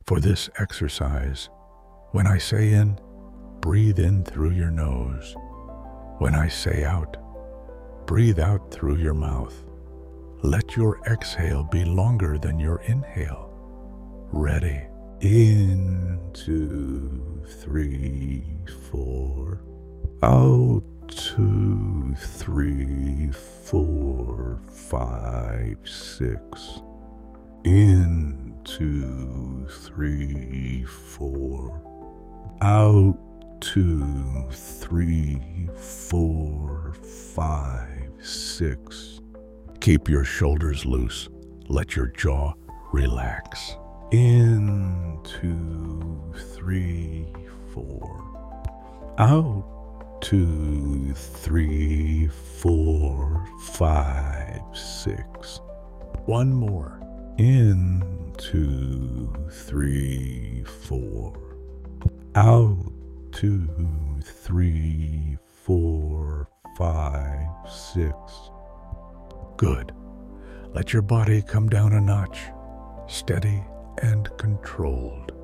For this exercise, when I say in, breathe in through your nose. When I say out, breathe out through your mouth. Let your exhale be longer than your inhale. Ready? In, 2, 3, 4. Out, 2, 3, 4, 5, 6. In, 2, 3, 4. Out, 2, 3, 4, 5, 6. Keep your shoulders loose. Let your jaw relax. In, 2, 3, 4. Out, 2, 3, 4, 5, 6. One more. In, 2, 3, 4. Out, 2, 3, 4, 5, 6. Good. Let your body come down a notch, steady and controlled.